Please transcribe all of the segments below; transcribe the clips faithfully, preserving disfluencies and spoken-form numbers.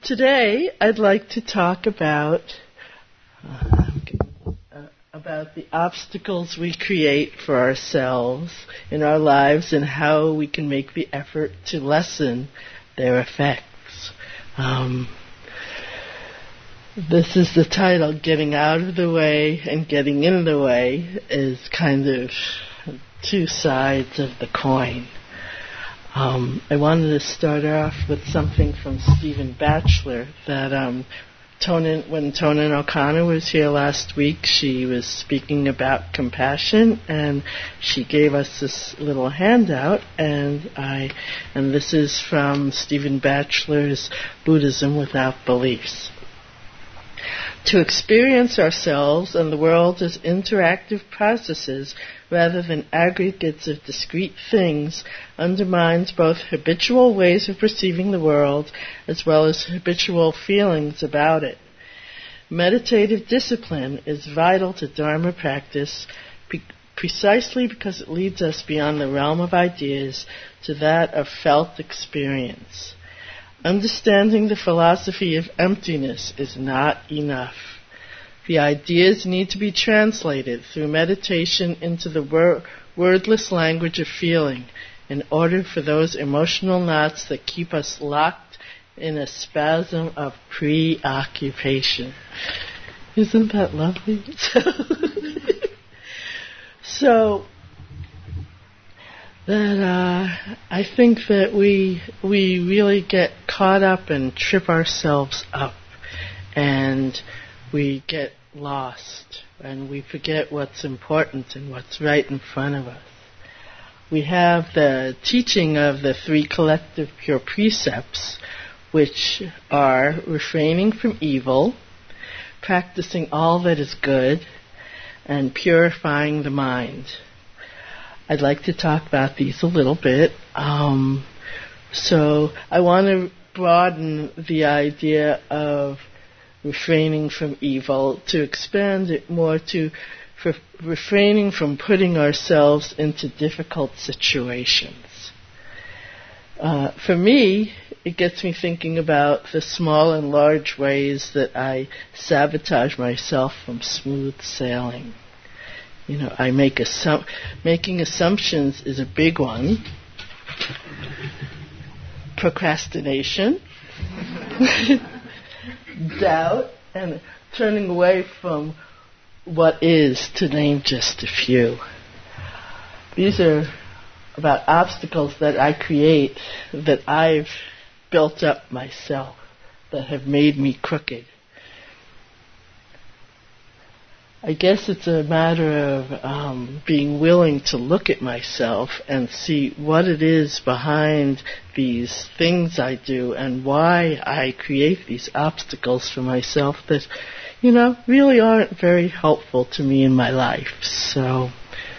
Today, I'd like to talk about uh, uh, about the obstacles we create for ourselves in our lives and how we can make the effort to lessen their effects. Um, this is the title, Getting Out of the Way and Getting in the Way is kind of two sides of the coin. Um, I wanted to start off with something from Stephen Batchelor that um, Tonin, when Tonin O'Connor was here last week, she was speaking about compassion, and she gave us this little handout, and I, and this is from Stephen Batchelor's Buddhism Without Beliefs. To experience ourselves and the world as interactive processes rather than aggregates of discrete things undermines both habitual ways of perceiving the world as well as habitual feelings about it. Meditative discipline is vital to Dharma practice pre- precisely because it leads us beyond the realm of ideas to that of felt experience. Understanding the philosophy of emptiness is not enough. The ideas need to be translated through meditation into the wor- wordless language of feeling in order for those emotional knots that keep us locked in a spasm of preoccupation. Isn't that lovely? So, that uh, I think that we we really get caught up and trip ourselves up, and we get lost, and we forget what's important and what's right in front of us. We have the teaching of the three collective pure precepts, which are refraining from evil, practicing all that is good, and purifying the mind. I'd like to talk about these a little bit. Um, so I want to broaden the idea of refraining from evil, to expand it more to for refraining from putting ourselves into difficult situations. Uh, for me, it gets me thinking about the small and large ways that I sabotage myself from smooth sailing. You know, I make assu- making assumptions is a big one. Procrastination, doubt, and turning away from what is, to name just a few. These are about obstacles that I create, that I've built up myself, that have made me crooked. I guess it's a matter of um, being willing to look at myself and see what it is behind these things I do and why I create these obstacles for myself that, you know, really aren't very helpful to me in my life. So,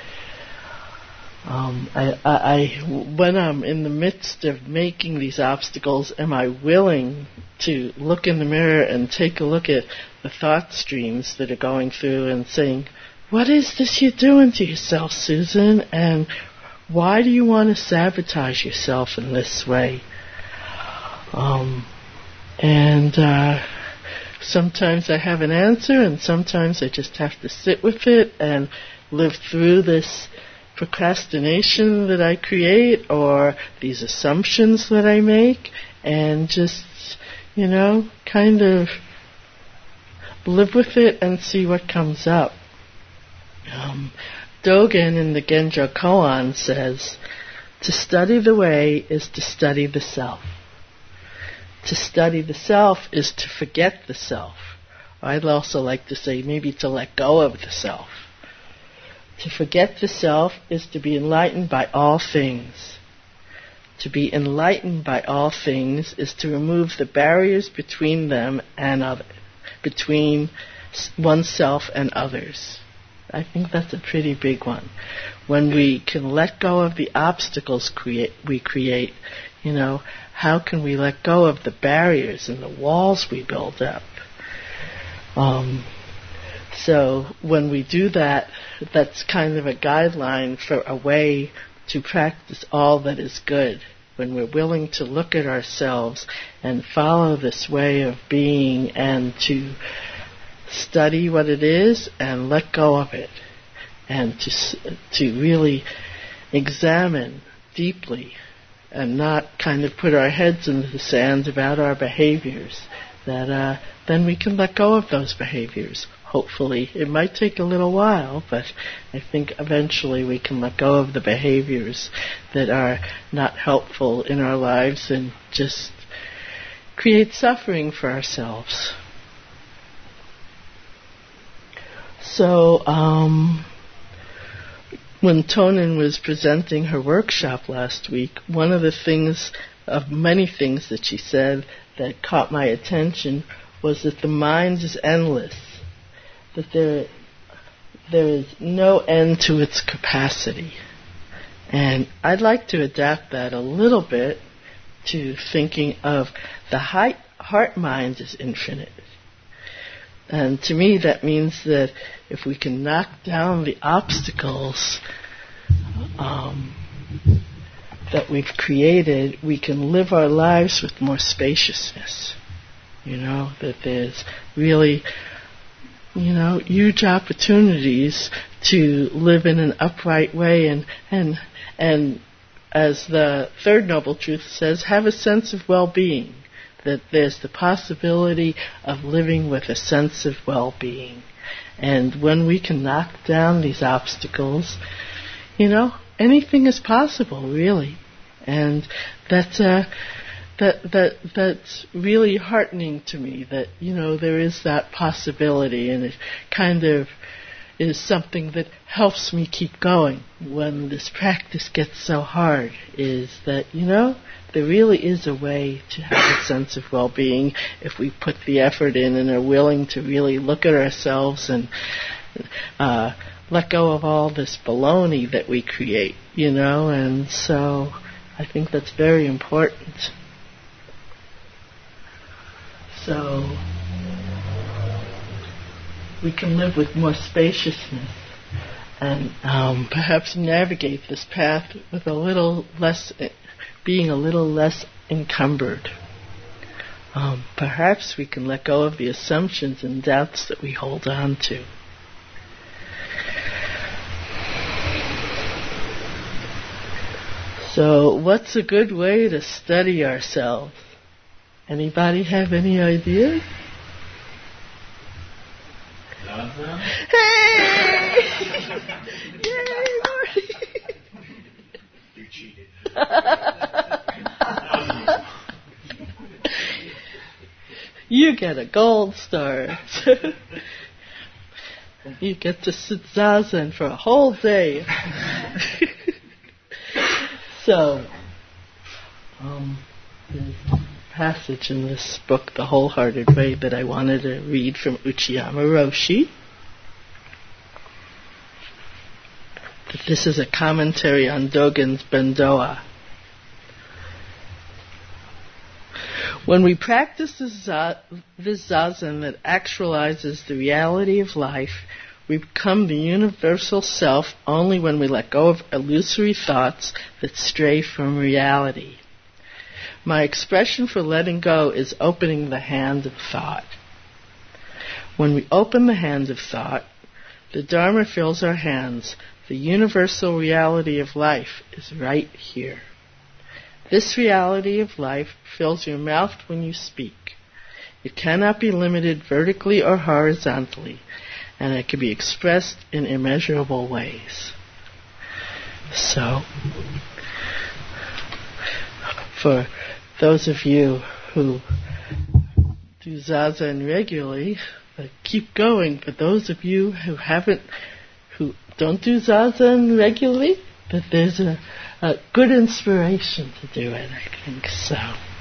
um, I, I, I, when I'm in the midst of making these obstacles, am I willing to look in the mirror and take a look at the thought streams that are going through and saying, what is this you're doing to yourself, Susan? And why do you want to sabotage yourself in this way? Um, and uh, sometimes I have an answer, and sometimes I just have to sit with it and live through this procrastination that I create or these assumptions that I make, and just, you know, kind of live with it and see what comes up. Um, Dogen in the Genjo Koan says, to study the way is to study the self. To study the self is to forget the self. I'd also like to say maybe to let go of the self. To forget the self is to be enlightened by all things. To be enlightened by all things is to remove the barriers between them and others. Between oneself and others. I think that's a pretty big one. When we can let go of the obstacles create, we create, you know, how can we let go of the barriers and the walls we build up? Um, so when we do that, that's kind of a guideline for a way to practice all that is good when we're willing to look at ourselves and follow this way of being and to study what it is and let go of it, and to to really examine deeply and not kind of put our heads in the sand about our behaviors, that uh, then we can let go of those behaviors. Hopefully. It might take a little while, but I think eventually we can let go of the behaviors that are not helpful in our lives and just create suffering for ourselves. So, um, when Tonin was presenting her workshop last week, one of the things, of many things that she said that caught my attention, was that the mind is endless, that there, there is no end to its capacity. And I'd like to adapt that a little bit to thinking of the high, heart mind is infinite. And to me that means that if we can knock down the obstacles um, that we've created, we can live our lives with more spaciousness. You know, that there's really, you know, huge opportunities to live in an upright way and, and, and as the third noble truth says, have a sense of well-being, that there's the possibility of living with a sense of well-being. And when we can knock down these obstacles, you know, anything is possible, really. And that's uh, that that that's really heartening to me, that, you know, there is that possibility, and it kind of is something that helps me keep going when this practice gets so hard, is that, you know, there really is a way to have a sense of well-being if we put the effort in and are willing to really look at ourselves and uh, let go of all this baloney that we create, you know, and so I think that's very important. So we can live with more spaciousness and um, perhaps navigate this path with a little less, being a little less encumbered. Um, perhaps we can let go of the assumptions and doubts that we hold on to. So, what's a good way to study ourselves? Anybody have any ideas? Hey! Yay, Marty! You cheated. You get a gold star. You get to sit zazen for a whole day. So, um, there's a passage in this book, The Wholehearted Way, that I wanted to read from Uchiyama Roshi. That this is a commentary on Dogen's Bendoa. When we practice this, za- this zazen that actualizes the reality of life, we become the universal self only when we let go of illusory thoughts that stray from reality. My expression for letting go is opening the hand of thought. When we open the hand of thought, the Dharma fills our hands. The universal reality of life is right here. This reality of life fills your mouth when you speak. It cannot be limited vertically or horizontally, and it can be expressed in immeasurable ways. So, for those of you who do zazen regularly, uh, keep going. For those of you who haven't, who don't do zazen regularly, that there's a, a good inspiration to do it, I think so.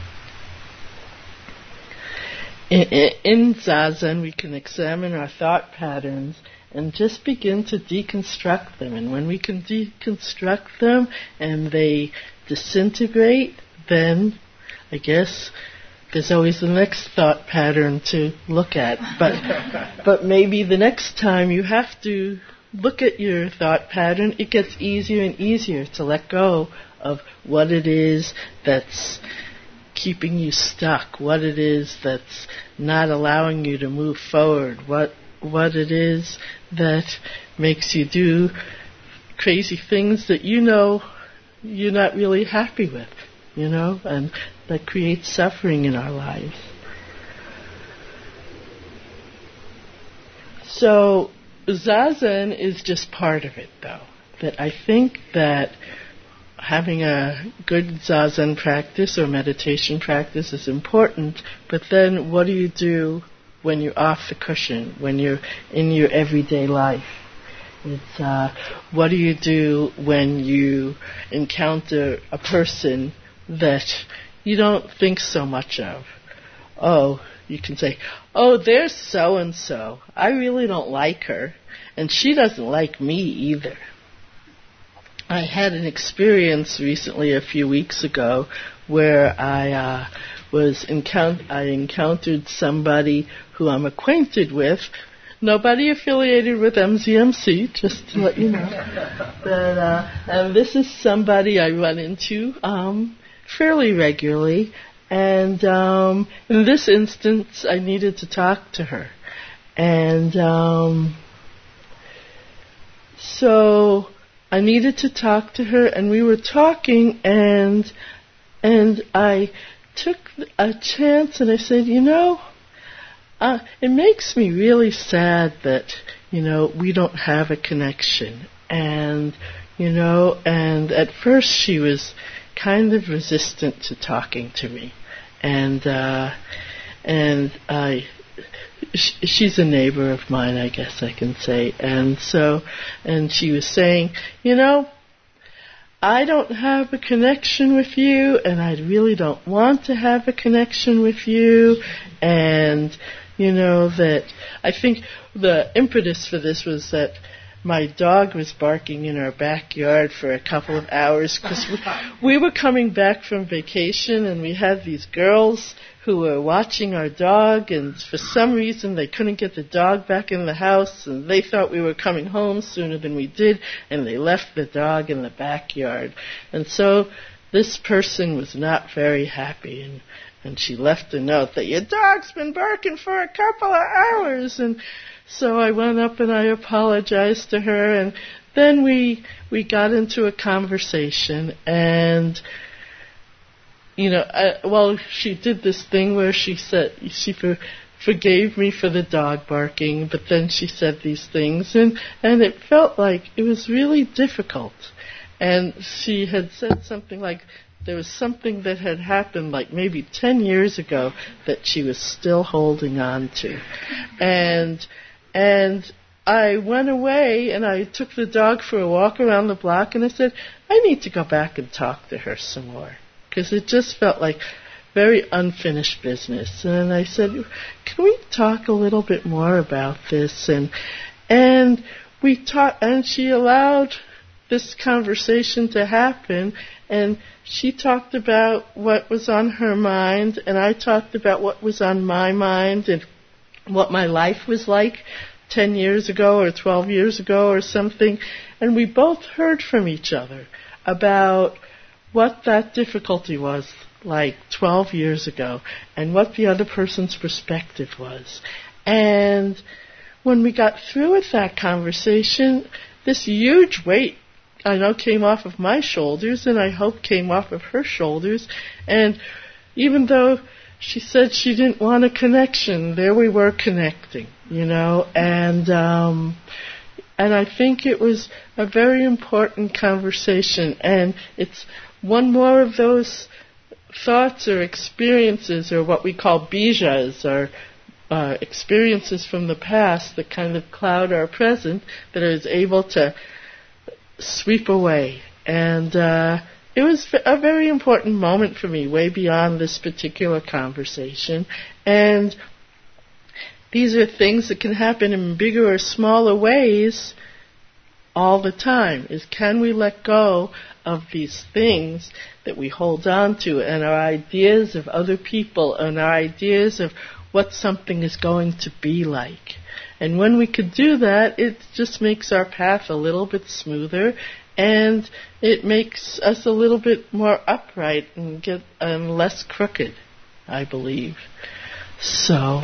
In, in zazen, we can examine our thought patterns and just begin to deconstruct them. And when we can deconstruct them and they disintegrate, then I guess there's always the next thought pattern to look at. But but maybe the next time you have to look at your thought pattern, it gets easier and easier to let go of what it is that's keeping you stuck, what it is that's not allowing you to move forward, what what it is that makes you do crazy things that you know you're not really happy with, you know, and that creates suffering in our lives. So Zazen is just part of it, though. That I think that having a good Zazen practice or meditation practice is important, but then what do you do when you're off the cushion, when you're in your everyday life? It's uh, what do you do when you encounter a person that you don't think so much of? Oh, you can say, oh, there's so-and-so. I really don't like her, and she doesn't like me either. I had an experience recently, a few weeks ago, where I uh, was encount- I encountered somebody who I'm acquainted with, nobody affiliated with M Z M C, just to let you know. But, uh, and this is somebody I run into um, fairly regularly, and um, in this instance, I needed to talk to her, and um, so I needed to talk to her, and we were talking, and and I took a chance, and I said, you know, uh, it makes me really sad that, you know, we don't have a connection. And, you know, and at first she was kind of resistant to talking to me. And, uh, and I, sh- she's a neighbor of mine, I guess I can say. And so, and she was saying, you know, I don't have a connection with you, and I really don't want to have a connection with you, and, you know, that I think the impetus for this was that my dog was barking in our backyard for a couple of hours because we, we were coming back from vacation, and we had these girls who were watching our dog, and for some reason they couldn't get the dog back in the house, and they thought we were coming home sooner than we did, and they left the dog in the backyard. And so this person was not very happy, and, and she left a note that your dog's been barking for a couple of hours. And so I went up and I apologized to her, and then we we got into a conversation, and you know, I, well, she did this thing where she said she for, forgave me for the dog barking, but then she said these things, and, and it felt like it was really difficult. And she had said something like there was something that had happened like maybe ten years ago that she was still holding on to. And and I went away and I took the dog for a walk around the block, and I said, I need to go back and talk to her some more, because it just felt like very unfinished business. And I said, can we talk a little bit more about this? And and we talked, and she allowed this conversation to happen, and she talked about what was on her mind, and I talked about what was on my mind, and what my life was like ten years ago or twelve years ago or something. And we both heard from each other about what that difficulty was like twelve years ago, and what the other person's perspective was. And when we got through with that conversation, this huge weight, I know, came off of my shoulders, and I hope came off of her shoulders. And even though she said she didn't want a connection, there we were connecting, you know, and um and I think it was a very important conversation, and it's one more of those thoughts or experiences, or what we call bijas, or uh, experiences from the past that kind of cloud our present, that is able to sweep away. And uh, it was a very important moment for me, way beyond this particular conversation. And these are things that can happen in bigger or smaller ways all the time, is can we let go of these things that we hold on to, and our ideas of other people, and our ideas of what something is going to be like. And when we could do that, it just makes our path a little bit smoother, and it makes us a little bit more upright and get and less crooked, I believe. So,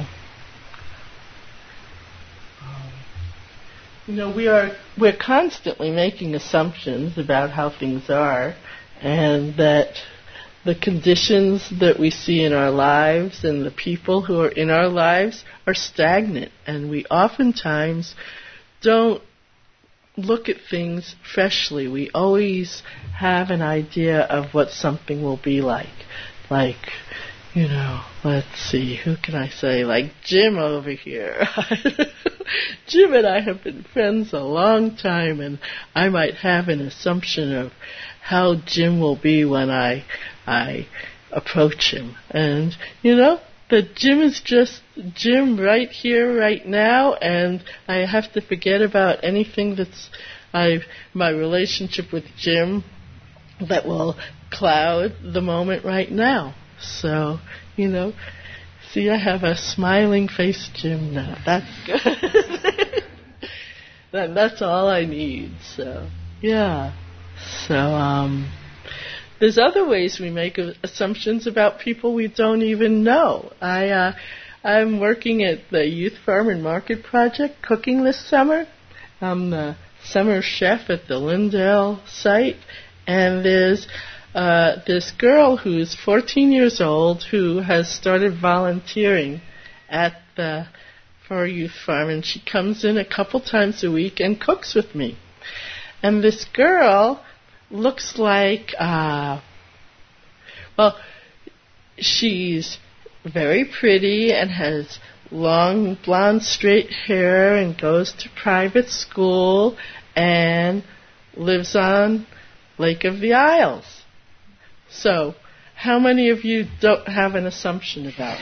um, you know, we are we're constantly making assumptions about how things are, and that the conditions that we see in our lives and the people who are in our lives are stagnant, and we oftentimes don't look at things freshly. We always have an idea of what something will be like. Like, you know, let's see, who can I say? Like Jim over here. Jim and I have been friends a long time, and I might have an assumption of how Jim will be when I I approach him. And, you know, that Jim is just Jim right here, right now, and I have to forget about anything that's I my relationship with Jim that will cloud the moment right now. So, you know, see, I have a smiling face Jim now. That's good. that, that's all I need. So, yeah. So, um, there's other ways we make assumptions about people we don't even know. I, uh, I'm working at the Youth Farm and Market Project cooking this summer. I'm the summer chef at the Lindale site, and there's uh, this girl who's fourteen years old who has started volunteering at the for Youth Farm, and she comes in a couple times a week and cooks with me. And this girl looks like, uh, well, she's very pretty and has long blonde straight hair and goes to private school and lives on Lake of the Isles. So, how many of you don't have an assumption about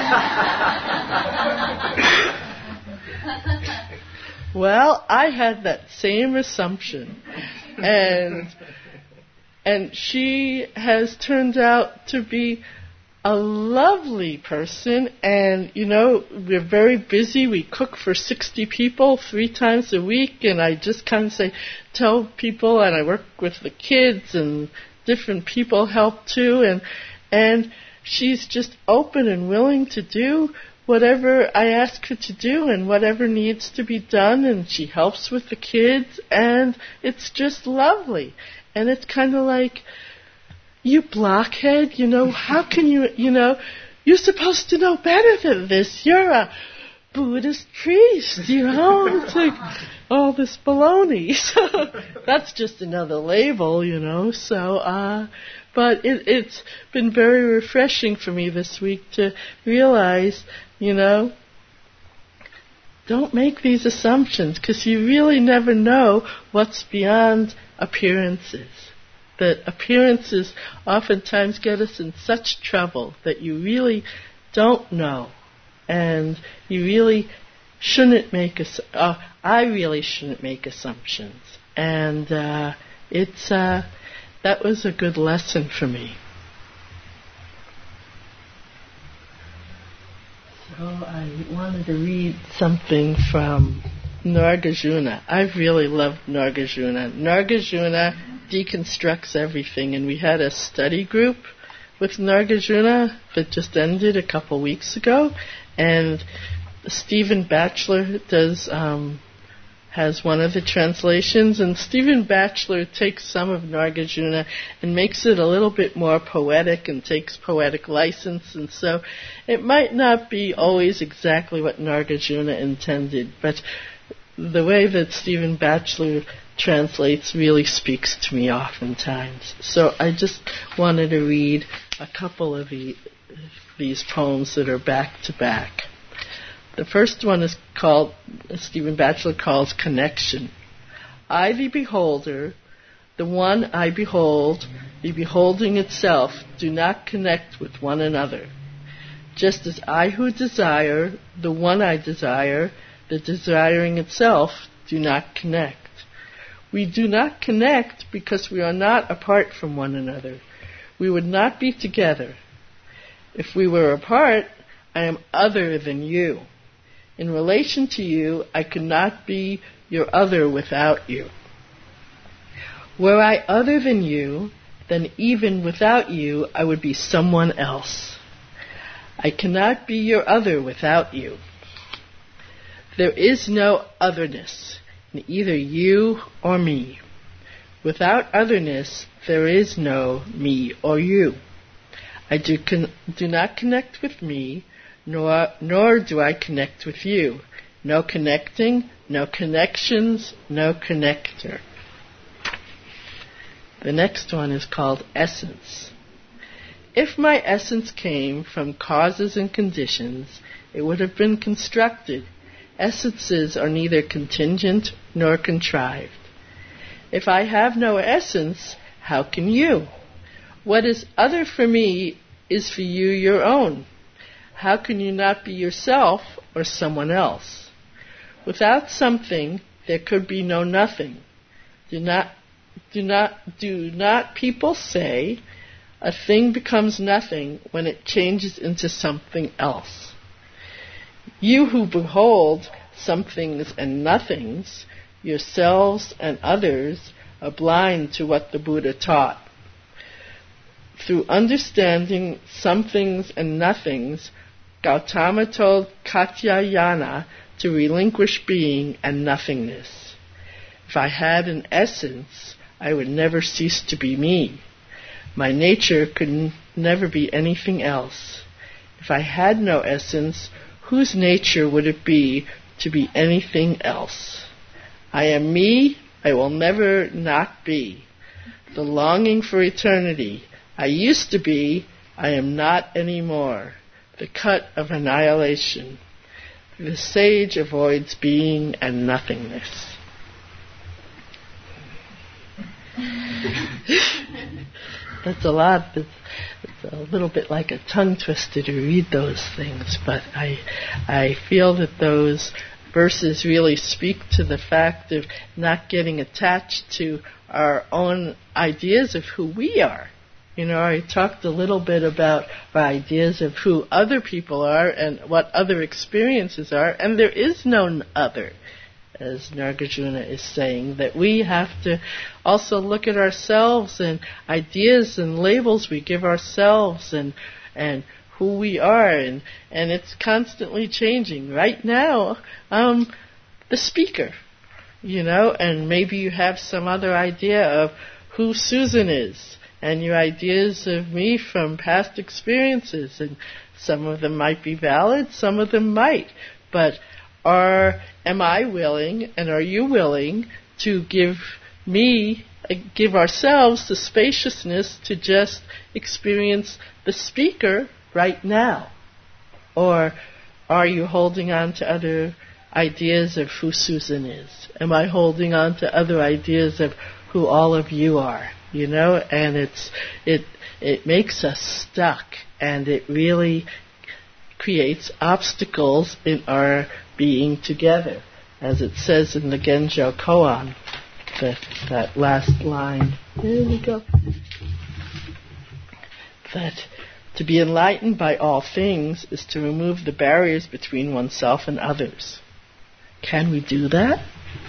her? Well, I had that same assumption, and and she has turned out to be a lovely person, and, you know, we're very busy. We cook for sixty people three times a week, and I just kind of say, tell people, and I work with the kids, and different people help too, and and she's just open and willing to do whatever I ask her to do and whatever needs to be done, and she helps with the kids, and it's just lovely. And it's kind of like, you blockhead, you know, how can you, you know, you're supposed to know better than this. You're a Buddhist priest, you know. It's like all this baloney. So that's just another label, you know. So, uh, but it, it's been very refreshing for me this week to realize, you know, don't make these assumptions, because you really never know what's beyond appearances. That appearances oftentimes get us in such trouble that you really don't know. And you really shouldn't make, ass- uh, I really shouldn't make assumptions. And uh, it's uh, that was a good lesson for me. So I wanted to read something from Nagarjuna. I've really loved Nagarjuna. Nagarjuna deconstructs everything, and we had a study group with Nagarjuna that just ended a couple weeks ago, and Stephen Batchelor does um, has one of the translations, and Stephen Batchelor takes some of Nagarjuna and makes it a little bit more poetic and takes poetic license, and so it might not be always exactly what Nagarjuna intended, but the way that Stephen Batchelor translates really speaks to me oftentimes. So I just wanted to read a couple of the, these poems that are back to back. The first one is called, Stephen Batchelor calls Connection. I, the beholder, the one I behold, the beholding itself, do not connect with one another. Just as I who desire, the one I desire, the desiring itself, do not connect. We do not connect because we are not apart from one another. We would not be together. If we were apart, I am other than you. In relation to you, I could not be your other without you. Were I other than you, then even without you, I would be someone else. I cannot be your other without you. There is no otherness in either you or me. Without otherness, there is no me or you. I do, con- do not connect with me, nor, nor do I connect with you. No connecting, no connections, no connector. The next one is called essence. If my essence came from causes and conditions, it would have been constructed. Essences are neither contingent nor contrived. If I have no essence, how can you? What is other for me is for you your own. How can you not be yourself or someone else? Without something, there could be no nothing. Do not, do not, do not people say a thing becomes nothing when it changes into something else? You who behold somethings and nothings, yourselves and others, are blind to what the Buddha taught. Through understanding somethings and nothings, Gautama told Katyayana to relinquish being and nothingness. If I had an essence, I would never cease to be me. My nature could n- never be anything else. If I had no essence, whose nature would it be to be anything else? I am me, I will never not be. The longing for eternity, I used to be, I am not anymore. The cut of annihilation. The sage avoids being and nothingness. That's a lot. It's, it's a little bit like a tongue twister to read those things, but I, I feel that those verses really speak to the fact of not getting attached to our own ideas of who we are. You know, I talked a little bit about our ideas of who other people are and what other experiences are, and there is no other, as Nagarjuna is saying, that we have to also look at ourselves and ideas and labels we give ourselves and and who we are, and, and it's constantly changing. Right now, um, the speaker, you know, and maybe you have some other idea of who Susan is, and your ideas of me from past experiences, and some of them might be valid, some of them might, but are, am I willing, and are you willing to give me, uh, give ourselves the spaciousness to just experience the speaker right now? Or are you holding on to other ideas of who Susan is? Am I holding on to other ideas of who all of you are? You know, and it's it it makes us stuck, and it really creates obstacles in our being together, as it says in the Genjo Koan, that that last line. There we go. That to be enlightened by all things is to remove the barriers between oneself and others. Can we do that?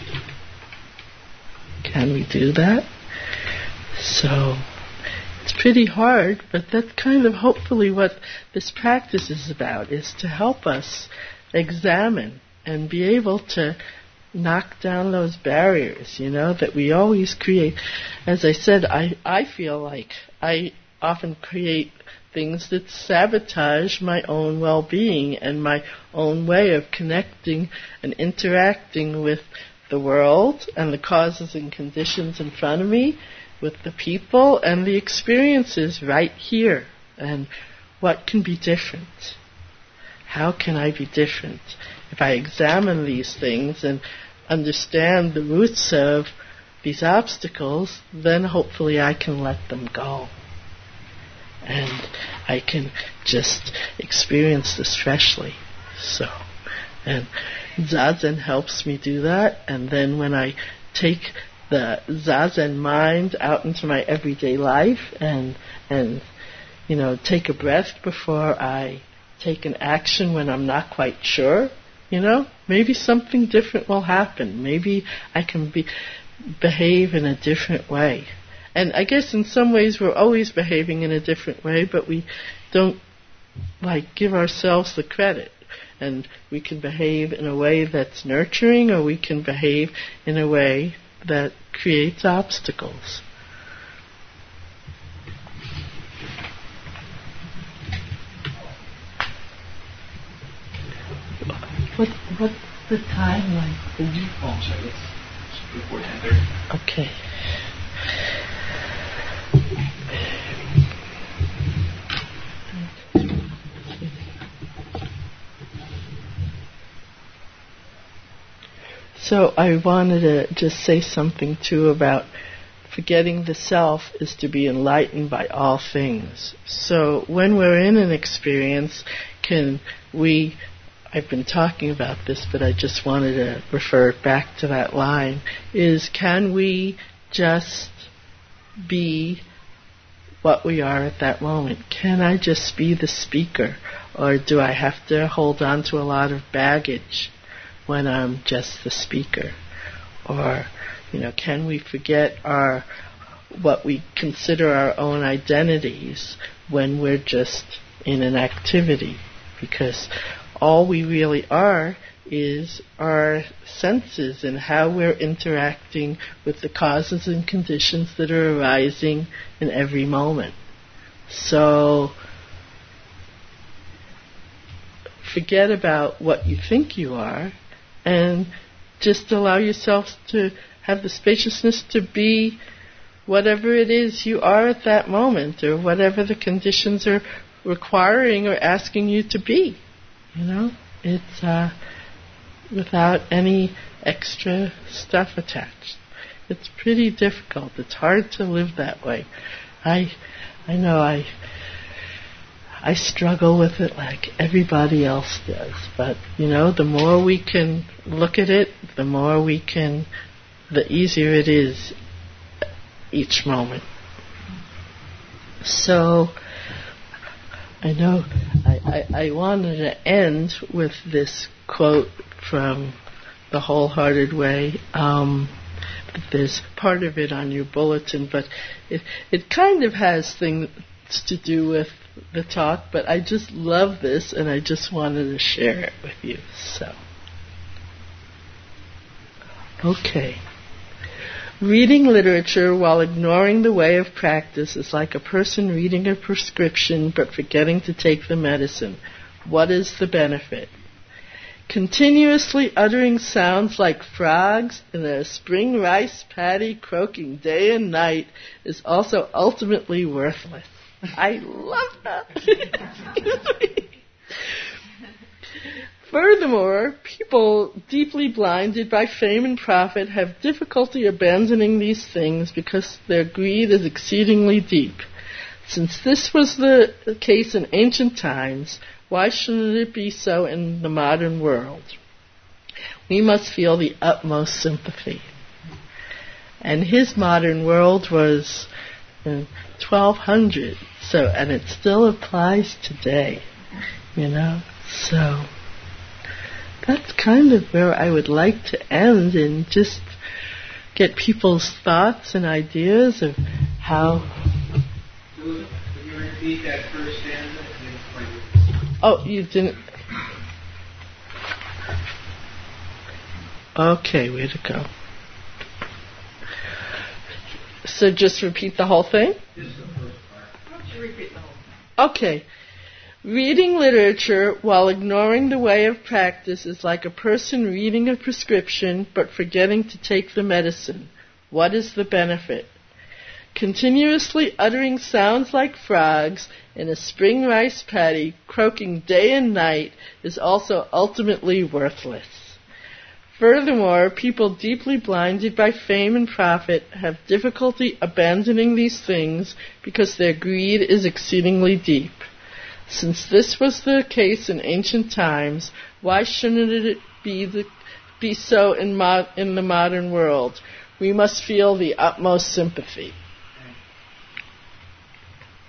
Can we do that? So, it's pretty hard, but that's kind of hopefully what this practice is about, is to help us examine and be able to knock down those barriers, you know, that we always create. As I said, I, I feel like I often create things that sabotage my own well-being and my own way of connecting and interacting with the world and the causes and conditions in front of me, with the people and the experiences right here. And what can be different? How can I be different? If I examine these things and understand the roots of these obstacles, then hopefully I can let them go. And I can just experience this freshly. So, and Zazen helps me do that. And then when I take the Zazen mind out into my everyday life and, and, you know, take a breath before I take an action when I'm not quite sure, you know, maybe something different will happen. Maybe I can be, behave in a different way. And I guess in some ways we're always behaving in a different way, but we don't like give ourselves the credit. And we can behave in a way that's nurturing, or we can behave in a way that creates obstacles. What what's the time like for you? Oh, I'm sorry. It's before ten thirty. Okay. So I wanted to just say something too about forgetting the self is to be enlightened by all things. So when we're in an experience, can we, I've been talking about this, but I just wanted to refer back to that line, is can we just be what we are at that moment? Can I just be the speaker? Or do I have to hold on to a lot of baggage when I'm just the speaker? Or, you know, can we forget our what we consider our own identities when we're just in an activity? Because all we really are is our senses and how we're interacting with the causes and conditions that are arising in every moment. So forget about what you think you are and just allow yourself to have the spaciousness to be whatever it is you are at that moment, or whatever the conditions are requiring or asking you to be. You know, it's uh, without any extra stuff attached. It's pretty difficult. It's hard to live that way. I, I know I, I struggle with it like everybody else does. But you know, the more we can look at it, the more we can, the easier it is each moment. So I know I, I, I wanted to end with this quote from The Wholehearted Way. Um, there's part of it on your bulletin, but it, it kind of has things to do with the talk, but I just love this and I just wanted to share it with you. So, okay. Reading literature while ignoring the way of practice is like a person reading a prescription but forgetting to take the medicine. What is the benefit? Continuously uttering sounds like frogs in a spring rice paddy croaking day and night is also ultimately worthless. I love that. Furthermore, people deeply blinded by fame and profit have difficulty abandoning these things because their greed is exceedingly deep. Since this was the case in ancient times, why shouldn't it be so in the modern world? We must feel the utmost sympathy. And his modern world was in twelve hundred, so, and it still applies today, you know, so that's kind of where I would like to end and just get people's thoughts and ideas of how. Can you repeat that first stanza? Oh, you didn't. Okay, way to go. So just repeat the whole thing? Just the first part. Why don't you repeat the whole thing? Okay. Reading literature while ignoring the way of practice is like a person reading a prescription but forgetting to take the medicine. What is the benefit? Continuously uttering sounds like frogs in a spring rice paddy croaking day and night is also ultimately worthless. Furthermore, people deeply blinded by fame and profit have difficulty abandoning these things because their greed is exceedingly deep. Since this was the case in ancient times, why shouldn't it be the, be so in, mo- in the modern world? We must feel the utmost sympathy.